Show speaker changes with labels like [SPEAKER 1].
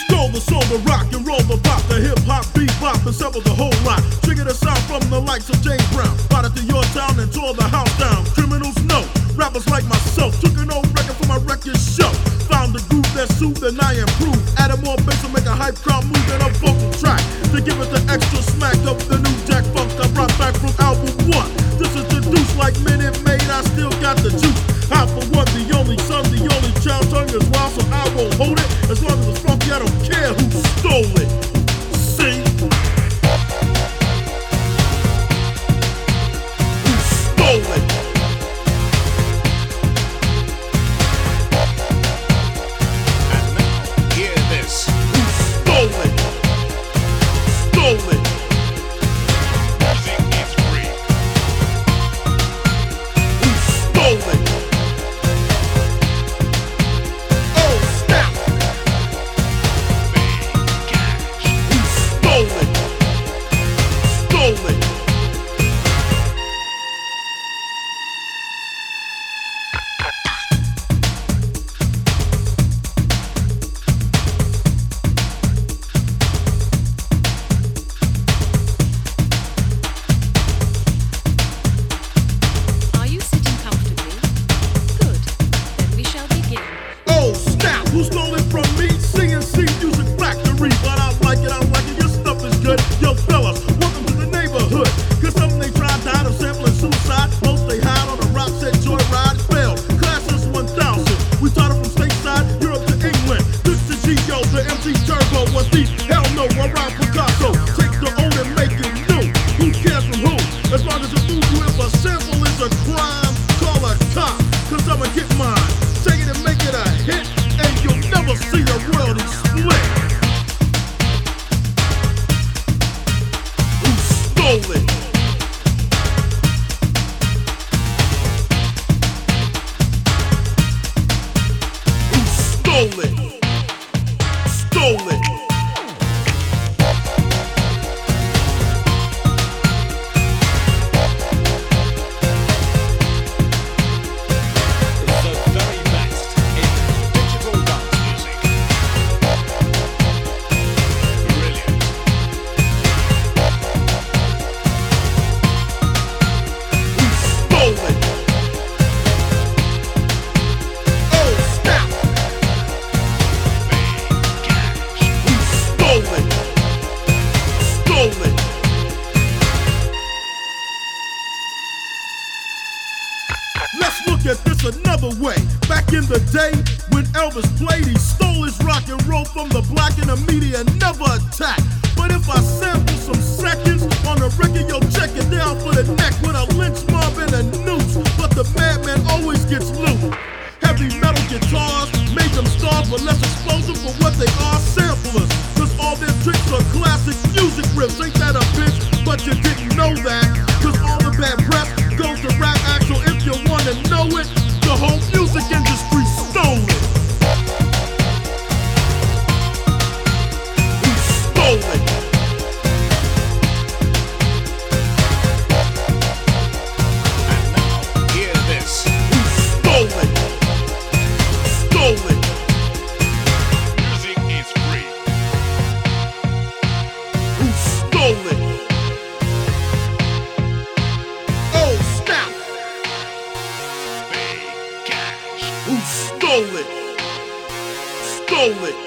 [SPEAKER 1] stole the soul, the rock and roll, the pop, the hip hop, bebop, and severed the whole lot. Triggered a sound from the likes of James Brown. Brought it to your town and tore the house down. Criminals know, rappers like myself. Took an old record from my record show. Found the groove that soothed and I improved. Added more bass to make a hype crowd move than a vocal track. To give it the extra smack of the new Jack Funk I brought back from album 1. This is the deuce like Minute Maid, I still got the juice. I for one, the only son, the only child, tongue is wild, so I won't hold it. As long as it's funky, I don't care who stole it. See? Who stole it?
[SPEAKER 2] And now, hear this.
[SPEAKER 1] Who stole it? Stole it.
[SPEAKER 2] Music is free.
[SPEAKER 1] Who stole it? Oh, snap! Who stole it? Stole it.
[SPEAKER 3] Are you sitting comfortably? Good. Then we shall begin.
[SPEAKER 1] Oh, snap! Who stole it from me? CNC Music Factory. But I like it, your stuff is good. Yo, fellas, welcome to the neighborhood. Cause some they tried, died of sampling suicide. Most they had on a rock set joyride failed. Classes 1000. We taught it from stateside, Europe to England. This is G.O., the MC Turbo. What's these? Hell no, I rhyme Picasso. Take the old and make it new. Who cares from who? As long as it moves you, if a sample is a crime, call a cop. Cause I'ma get mine. Take it and make it a hit, and you'll never see the world split. Who stole it? Who stole it? Stole it.
[SPEAKER 2] The very best in digital dance music. Brilliant.
[SPEAKER 1] Who stole it? Oh, snap! Who stole it? Stole it. Let's look at this another way. Back in the day, when Elvis played, he stole his rock and roll from the black and the media never attacked. But if I sample some seconds on a record, you'll check it down for the neck with a lynch mob and a noose. But the madman always gets loot. Heavy metal guitars made them stars, but less explosive for what they are, samplers. Cause all their tricks are classic music riffs. Ain't that a bitch? But you didn't know that. Cause all the bad press goes to rap actual. If you wanna know it, the whole music industry stole it. Who stole it?
[SPEAKER 2] And now, hear this.
[SPEAKER 1] Who stole it? Stole it.
[SPEAKER 2] Music is free.
[SPEAKER 1] Who stole it? Oh, snap!
[SPEAKER 2] Pay cash.
[SPEAKER 1] Who stole it? Stole it.